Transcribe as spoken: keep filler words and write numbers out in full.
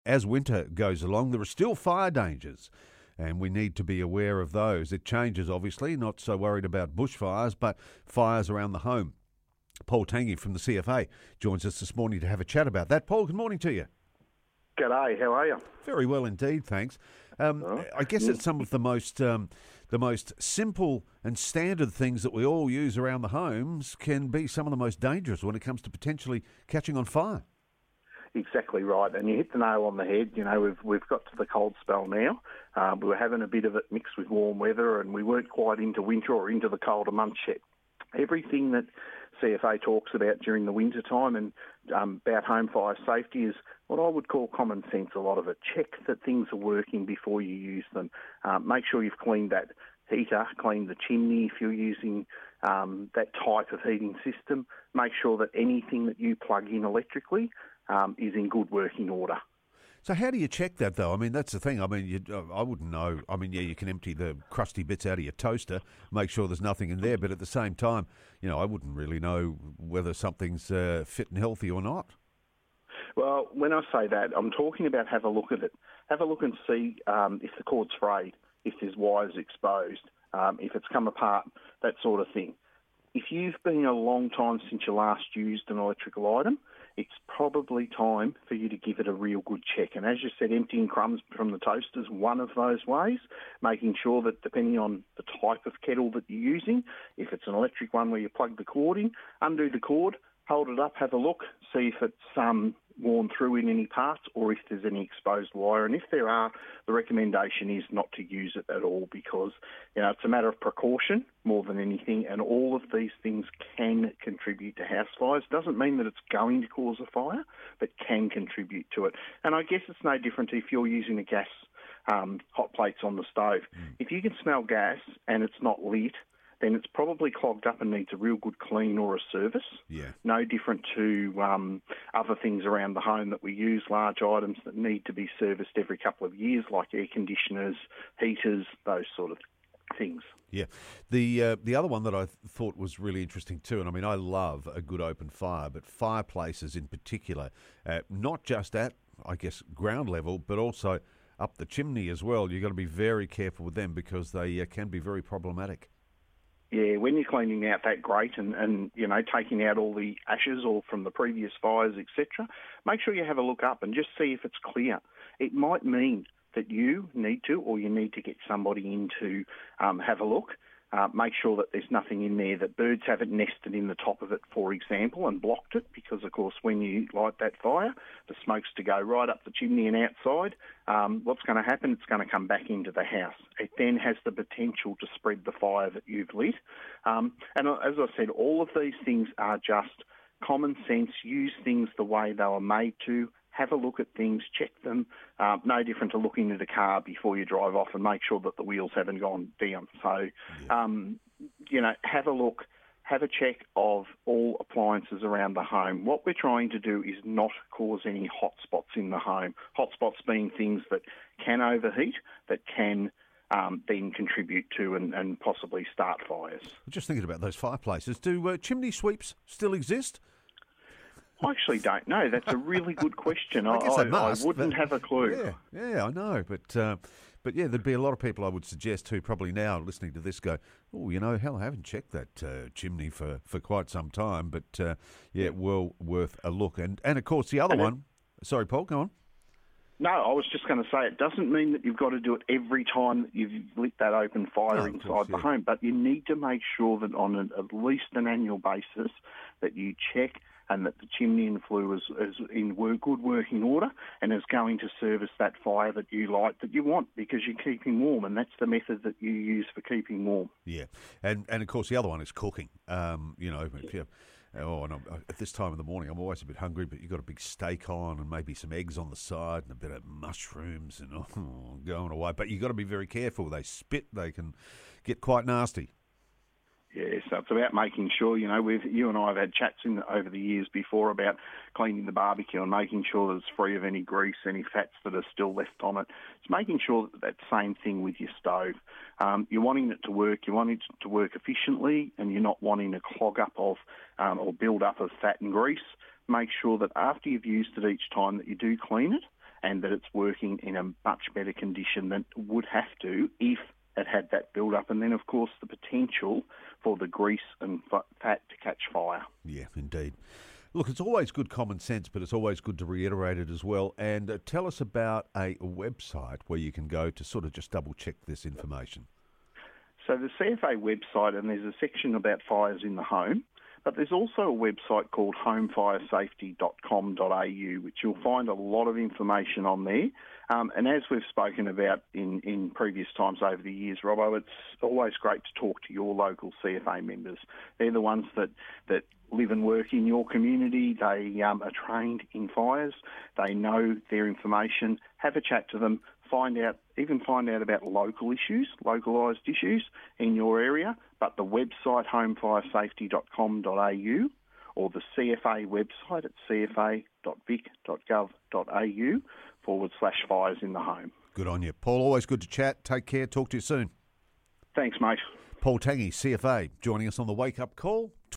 as winter goes along, there are still fire dangers, and we need to be aware of those. It changes, obviously, not so worried about bushfires, but fires around the home. Paul Tanguy from the C F A joins us this morning to have a chat about that. Paul, good morning to you. G'day, how are you? Very well indeed, thanks. Um, oh. I guess it's some of the most um, the most simple and standard things that we all use around the homes can be some of the most dangerous when it comes to potentially catching on fire. Exactly right, and you hit the nail on the head. You know, we've we've got to the cold spell now. Um, we were having a bit of it mixed with warm weather, and we weren't quite into winter or into the colder months yet. Everything that C F A talks about during the winter time and um, about home fire safety is what I would call common sense, a lot of it. Check that things are working before you use them. Um, make sure you've cleaned that heater, cleaned the chimney if you're using um, that type of heating system. Make sure that anything that you plug in electrically um, is in good working order. So how do you check that, though? I mean, that's the thing. I mean, you, I wouldn't know. I mean, yeah, you can empty the crusty bits out of your toaster, make sure there's nothing in there, but at the same time, you know, I wouldn't really know whether something's uh, fit and healthy or not. Well, when I say that, I'm talking about have a look at it. Have a look and see um, if the cord's frayed, if there's wires exposed, um, if it's come apart, that sort of thing. If you've been a long time since you last used an electrical item, it's probably time for you to give it a real good check. And as you said, emptying crumbs from the toaster is one of those ways, making sure that depending on the type of kettle that you're using, if it's an electric one where you plug the cord in, undo the cord, hold it up, have a look, see if it's um, worn through in any parts or if there's any exposed wire. And if there are, the recommendation is not to use it at all because, you know, it's a matter of precaution more than anything, and all of these things can contribute to house fires. Doesn't mean that it's going to cause a fire, but can contribute to it. And I guess it's no different if you're using a gas um, hot plates on the stove. Mm. If you can smell gas and it's not lit, then it's probably clogged up and needs a real good clean or a service. Yeah. No different to um, other things around the home that we use, large items that need to be serviced every couple of years, like air conditioners, heaters, those sort of things. Yeah. The uh, the other one that I th- thought was really interesting too, and I mean, I love a good open fire, but fireplaces in particular, uh, not just at, I guess, ground level, but also up the chimney as well. You've got to be very careful with them because they uh, can be very problematic. Yeah, when you're cleaning out that grate and, and, you know, taking out all the ashes or from the previous fires, et cetera, make sure you have a look up and just see if it's clear. It might mean that you need to or you need to get somebody in to um, have a look. Uh, make sure that there's nothing in there, that birds haven't nested in the top of it, for example, and blocked it, because, of course, when you light that fire, the smoke's to go right up the chimney and outside. Um, what's going to happen? It's going to come back into the house. It then has the potential to spread the fire that you've lit. Um, and as I said, all of these things are just common sense. Use things the way they were made to. Have a look at things, check them. Uh, no different to looking at a car before you drive off and make sure that the wheels haven't gone down. So, um, you know, have a look, have a check of all appliances around the home. What we're trying to do is not cause any hot spots in the home. Hot spots being things that can overheat, that can um, then contribute to and, and possibly start fires. Just thinking about those fireplaces, do uh, chimney sweeps still exist? I actually don't know. That's a really good question. I, guess I, they must, I wouldn't but, have a clue. Yeah, yeah, I know. But, uh, but yeah, there'd be a lot of people I would suggest who probably now listening to this go, oh, you know, hell, I haven't checked that uh, chimney for, for quite some time. But, uh, yeah, well worth a look. And, and of course, the other and one... It, sorry, Paul, go on. No, I was just going to say, it doesn't mean that you've got to do it every time that you've lit that open fire no, inside course, the yeah. home, but you need to make sure that on an, at least an annual basis that you check and that the chimney and flue is, is in good working order and is going to service that fire that you light that you want, because you're keeping warm, and that's the method that you use for keeping warm. Yeah, and and of course the other one is cooking. Um, you know, if you Oh, and I'm, at this time of the morning, I'm always a bit hungry, but you've got a big steak on and maybe some eggs on the side and a bit of mushrooms and oh, going away. But you've got to be very careful. They spit. They can get quite nasty. Yeah, so it's about making sure, you know, we've, you and I have had chats in over the years before about cleaning the barbecue and making sure that it's free of any grease, any fats that are still left on it. It's making sure that that same thing with your stove. Um, you're wanting it to work, you're wanting it to work efficiently, and you're not wanting a clog up of um, or build up of fat and grease. Make sure that after you've used it each time that you do clean it and that it's working in a much better condition than it would have to if it had that build-up. And then, of course, the potential for the grease and fat to catch fire. Yeah, indeed. Look, it's always good common sense, but it's always good to reiterate it as well. And uh, tell us about a website where you can go to sort of just double-check this information. So the C F A website, and there's a section about fires in the home, but there's also a website called home fire safety dot com dot a u, which you'll find a lot of information on there. Um, and as we've spoken about in, in previous times over the years, Robbo, it's always great to talk to your local C F A members. They're the ones that, that live and work in your community. They um, are trained in fires. They know their information. Have a chat to them. Find out, even find out about local issues, localised issues in your area. But the website, home fire safety dot com dot a u, or the C F A website at c f a dot vic dot gov dot a u forward slash fires in the home. Good on you. Paul, always good to chat. Take care. Talk to you soon. Thanks, mate. Paul Tangi, C F A, joining us on the Wake Up Call.